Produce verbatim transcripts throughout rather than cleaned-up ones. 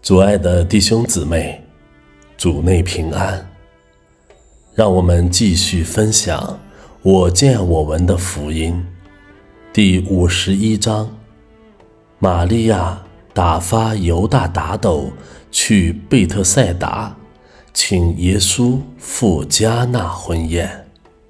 主爱的弟兄姊妹，主内平安。让我们继续分享我见我闻的福音第五十一章，玛利亚打发犹大打斗去贝特赛达，请耶稣赴迦纳婚宴。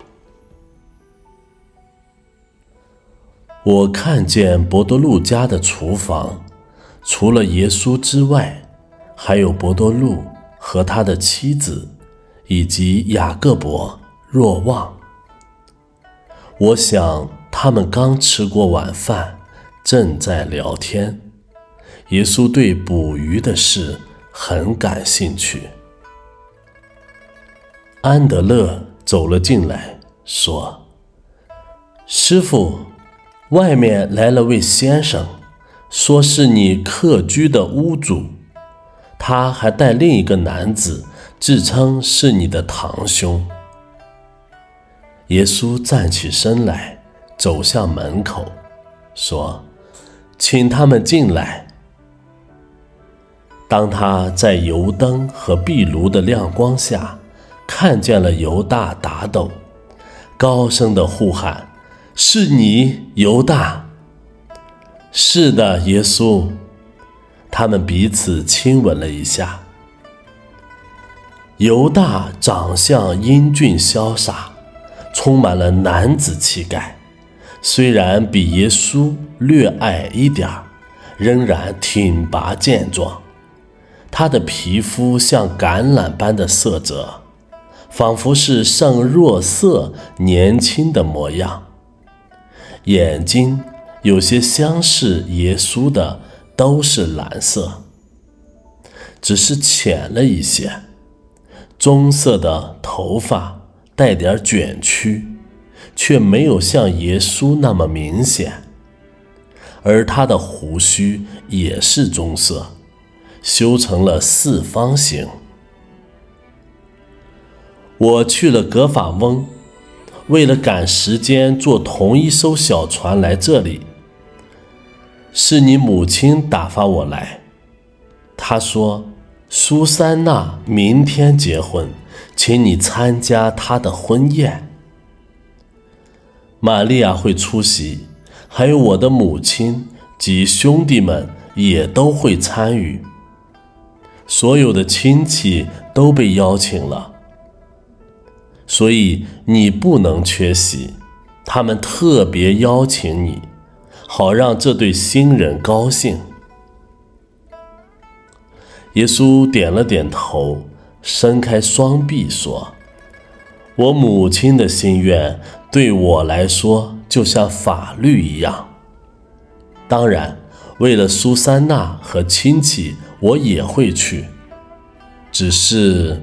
我看见伯多禄家的厨房，除了耶稣之外，还有伯多禄和他的妻子，以及雅各伯、若望。我想他们刚吃过晚饭，正在聊天。耶稣对捕鱼的事很感兴趣。安德勒走了进来，说：师傅，外面来了位先生，说是你客居的屋主，他还带另一个男子，自称是你的堂兄。耶稣站起身来，走向门口，说：请他们进来。当他在油灯和壁炉的亮光下看见了犹大打斗，高声地呼喊：是你，犹大！是的，耶稣。他们彼此亲吻了一下。犹大长相英俊潇洒，充满了男子气概，虽然比耶稣略矮一点，仍然挺拔健壮。他的皮肤像橄榄般的色泽，仿佛是圣若瑟年轻的模样。眼睛有些相似耶稣的，都是蓝色，只是浅了一些。棕色的头发带点卷曲，却没有像耶稣那么明显。而他的胡须也是棕色，修成了四方形。我去了格法翁，为了赶时间坐同一艘小船来这里。是你母亲打发我来，她说苏珊娜明天结婚，请你参加她的婚宴。玛利亚会出席，还有我的母亲及兄弟们也都会参与。所有的亲戚都被邀请了，所以你不能缺席，他们特别邀请你，好让这对新人高兴。耶稣点了点头，伸开双臂说：我母亲的心愿对我来说就像法律一样。当然，为了苏珊娜和亲戚，我也会去。只是……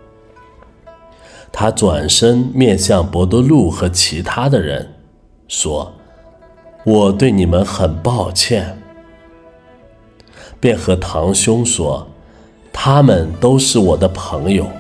他转身面向伯多禄和其他的人，说：我对你们很抱歉。便和堂兄说：他们都是我的朋友。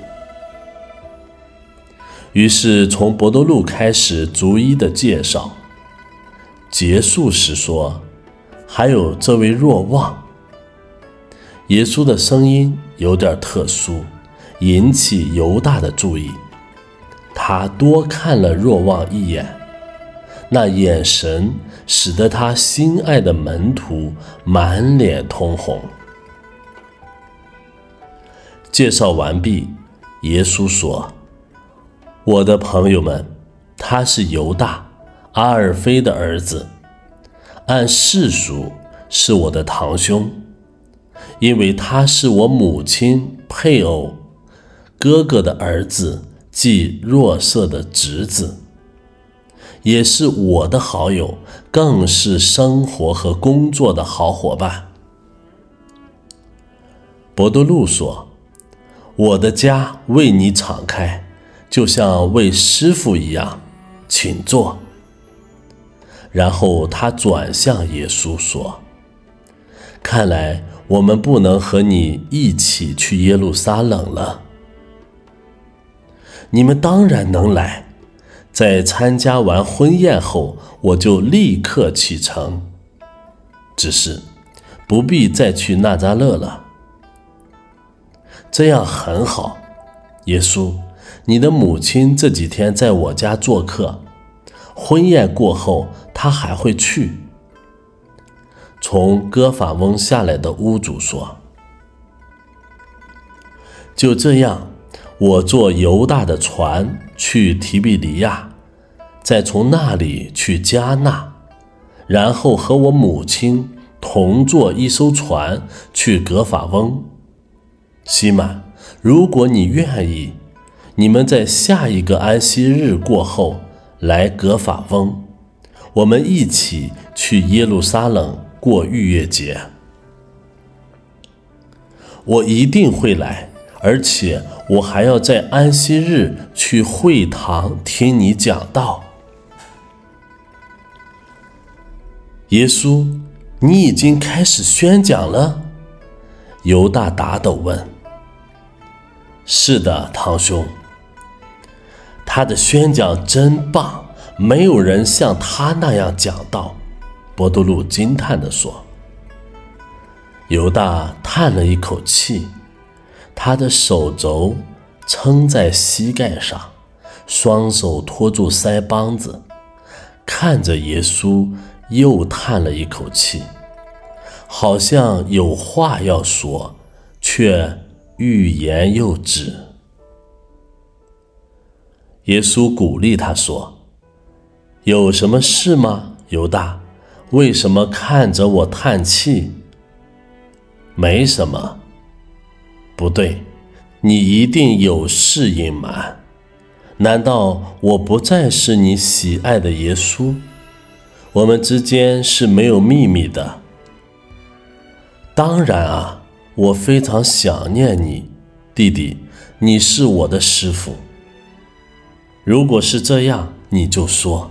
于是从伯多禄开始逐一的介绍，结束时说：还有这位若望。耶稣的声音有点特殊，引起犹大的注意。他多看了若望一眼，那眼神使得他心爱的门徒满脸通红。介绍完毕，耶稣说：我的朋友们，他是犹大，阿尔菲的儿子，按世俗是我的堂兄，因为他是我母亲配偶哥哥的儿子，即若瑟的侄子，也是我的好友，更是生活和工作的好伙伴。伯多禄说：我的家为你敞开，就像为师傅一样，请坐。然后他转向耶稣说：看来我们不能和你一起去耶路撒冷了。你们当然能来，在参加完婚宴后，我就立刻启程。只是不必再去纳匝勒了， 这样很好。耶稣，你的母亲这几天在我家做客，婚宴过后她还会去。”从哥法翁下来的屋主说：“就这样，我坐犹大的船去提比利亚，再从那里去迦纳，然后和我母亲同坐一艘船去格法翁。西满，如果你愿意，你们在下一个安息日过后来格法翁，我们一起去耶路撒冷过逾越节。”“我一定会来，而且我还要在安息日去会堂听你讲道。”“耶稣，你已经开始宣讲了？”犹大打斗问。“是的，堂兄。”“他的宣讲真棒，没有人像他那样讲道。”伯多禄惊叹地说。犹大叹了一口气，他的手肘撑在膝盖上，双手托住腮帮子，看着耶稣又叹了一口气，好像有话要说，却欲言又止。耶稣鼓励他说：“有什么事吗，犹大？为什么看着我叹气？”“没什么。”“不对，你一定有事隐瞒。难道我不再是你喜爱的耶稣？我们之间是没有秘密的。”“当然啊，我非常想念你，弟弟，你是我的师父。如果是这样，你就说。”“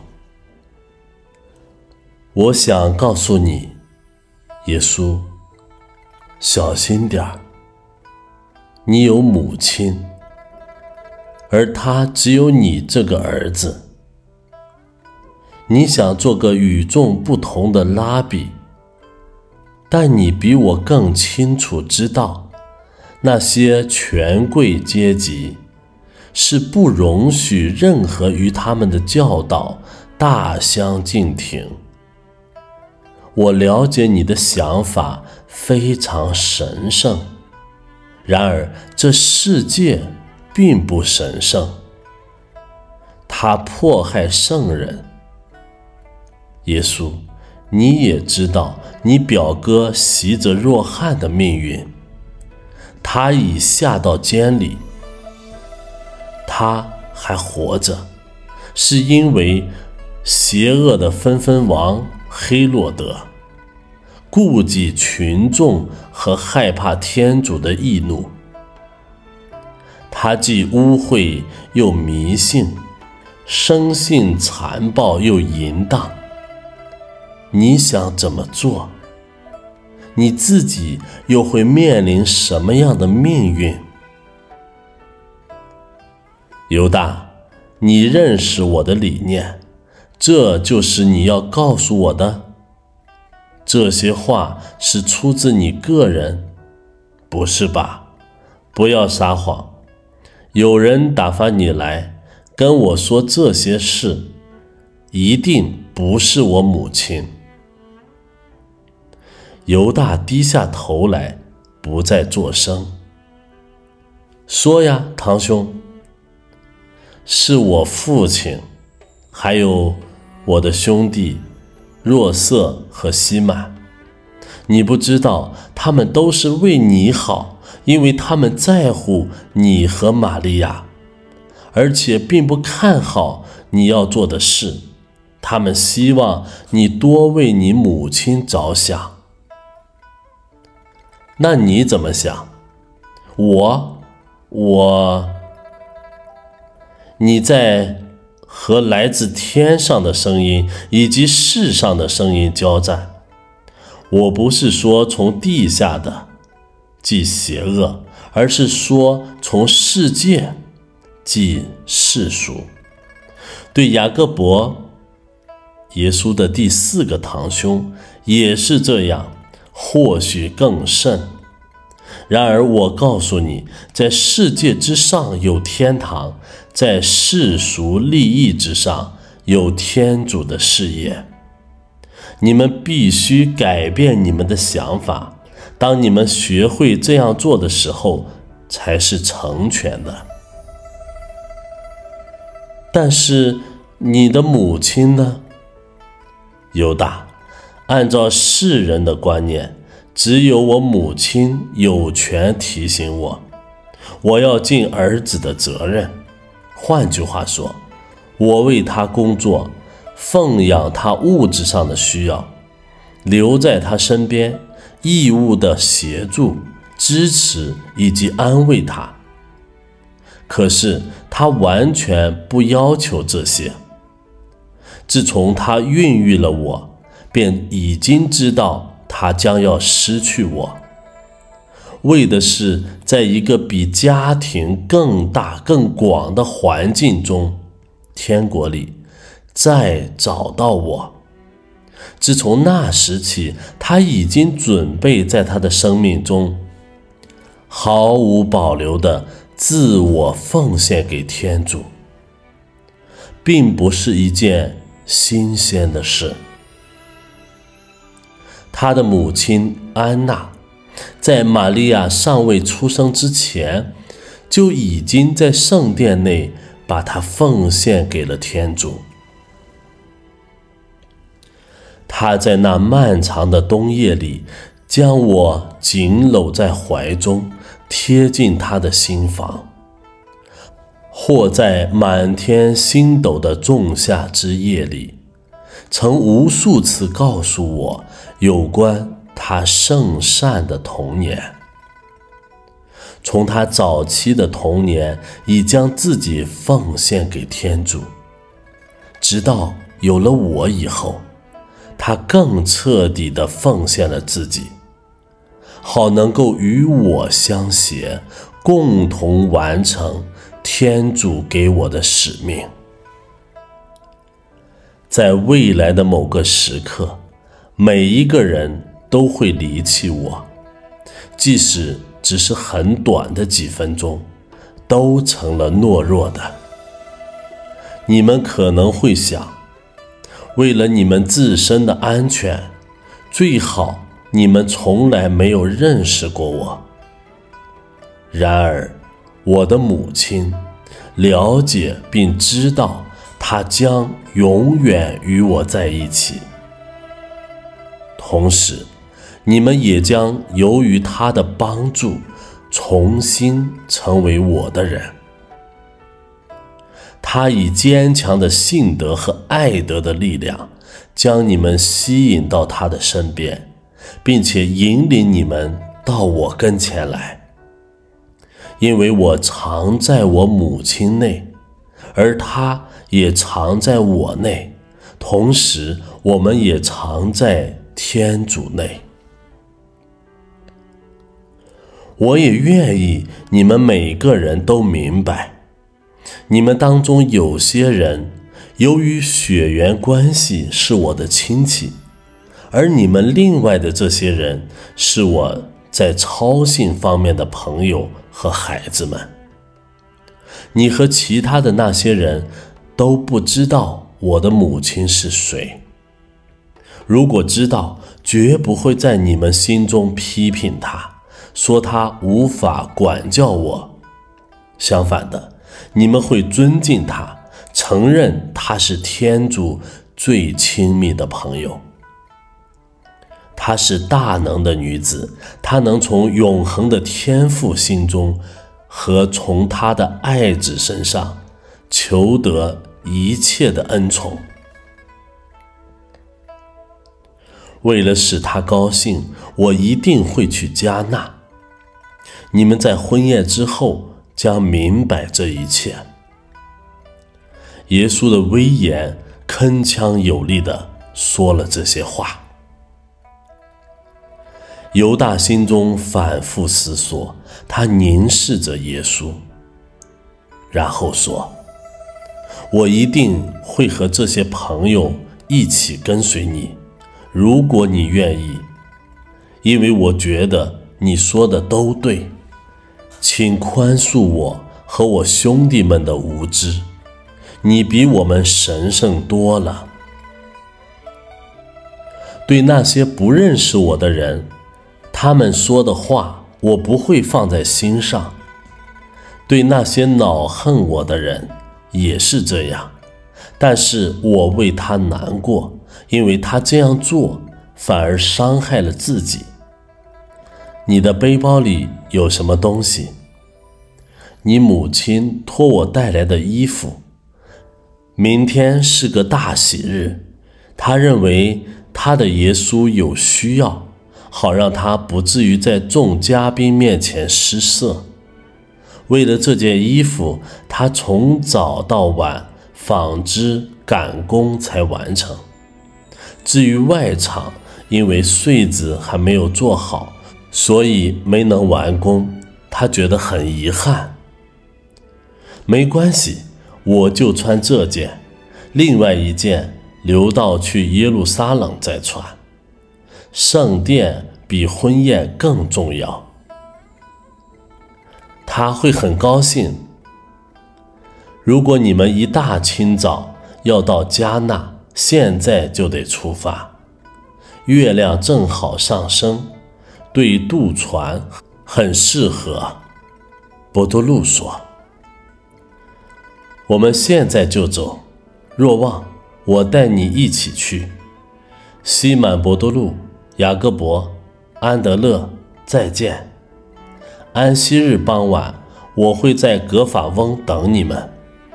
我想告诉你，耶稣，小心点儿。你有母亲，而她只有你这个儿子。你想做个与众不同的拉比，但你比我更清楚知道，那些权贵阶级是不容许任何与他们的教导大相径庭。我了解你的想法非常神圣，然而这世界并不神圣，它迫害圣人。耶稣，你也知道你表哥袭着若翰的命运，他已下到监里。他还活着，是因为邪恶的分分王黑落德顾忌群众和害怕天主的义怒。他既污秽又迷信，生性残暴又淫荡。你想怎么做？你自己又会面临什么样的命运？犹大，你认识我的理念，这就是你要告诉我的。这些话是出自你个人，不是吧？不要撒谎。有人打发你来跟我说这些事，一定不是我母亲。犹大低下头来，不再作声。说呀，堂兄。是我父亲，还有我的兄弟若瑟和西满。你不知道，他们都是为你好，因为他们在乎你和玛利亚，而且并不看好你要做的事。他们希望你多为你母亲着想。那你怎么想？我，我，你在和来自天上的声音以及世上的声音交战。我不是说从地下的，即邪恶，而是说从世界，即世俗。对雅各伯，耶稣的第四个堂兄，也是这样，或许更甚。 然而我告诉你，在世界之上有天堂，在世俗利益之上有天主的事业。你们必须改变你们的想法，当你们学会这样做的时候，才是成全的。但是你的母亲呢？犹大，按照世人的观念，只有我母亲有权提醒我，我要尽儿子的责任。换句话说，我为他工作，奉养他物质上的需要，留在他身边，义务的协助、支持以及安慰他。可是他完全不要求这些。自从他孕育了我，便已经知道他将要失去我，为的是在一个比家庭更大更广的环境中，天国里再找到我。自从那时起，他已经准备在他的生命中毫无保留地自我奉献给天主，并不是一件新鲜的事。他的母亲安娜，在玛利亚尚未出生之前，就已经在圣殿内把他奉献给了天主。他在那漫长的冬夜里，将我紧搂在怀中，贴近他的心房，或在满天星斗的仲夏之夜里，曾无数次告诉我有关他圣善的童年。从他早期的童年已将自己奉献给天主，直到有了我以后，他更彻底地奉献了自己，好能够与我相携，共同完成天主给我的使命。在未来的某个时刻，每一个人都会离弃我，即使只是很短的几分钟，都成了懦弱的。你们可能会想，为了你们自身的安全，最好你们从来没有认识过我。然而，我的母亲了解并知道，她将永远与我在一起。同时，你们也将由于她的帮助，重新成为我的人。她以坚强的信德和爱德的力量，将你们吸引到她的身边，并且引领你们到我跟前来。因为我常在我母亲内，而她也常在我内，同时我们也常在天主内。我也愿意你们每个人都明白，你们当中有些人由于血缘关系是我的亲戚，而你们另外的这些人是我在操信方面的朋友和孩子们。你和其他的那些人都不知道我的母亲是谁，如果知道，绝不会在你们心中批评她，说她无法管教我。相反的，你们会尊敬她，承认她是天主最亲密的朋友。她是大能的女子，她能从永恒的天父心中和从她的爱子身上求得一切的恩宠。为了使她高兴，我一定会去加纳。你们在婚宴之后将明白这一切。耶稣的威严铿锵有力地说了这些话。犹大心中反复思索，他凝视着耶稣，然后说：我一定会和这些朋友一起跟随你，如果你愿意，因为我觉得你说的都对，请宽恕我和我兄弟们的无知，你比我们神圣多了。对那些不认识我的人，他们说的话我不会放在心上，对那些恼恨我的人也是这样，但是我为他难过，因为他这样做反而伤害了自己。你的背包里有什么东西？你母亲托我带来的衣服。明天是个大喜日，他认为他的耶稣有需要，好让他不至于在众嘉宾面前失色。为了这件衣服，他从早到晚纺织赶工才完成。至于外场，因为穗子还没有做好，所以没能完工，他觉得很遗憾。没关系，我就穿这件，另外一件留到去耶路撒冷再穿。圣殿比婚宴更重要。他会很高兴。如果你们一大清早要到迦纳，现在就得出发。月亮正好上升，对渡船很适合。伯多禄说。我们现在就走，若望，我带你一起去。西满伯多禄、雅各伯、安德勒，再见。安息日傍晚，我会在格法翁等你们。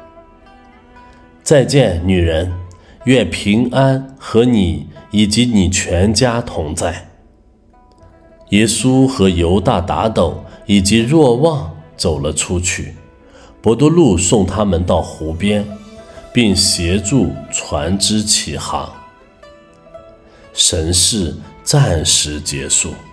再见，女人，愿平安和你以及你全家同在。耶稣和犹大打斗以及若望走了出去，伯多禄送他们到湖边，并协助船只起航。神事暂时结束。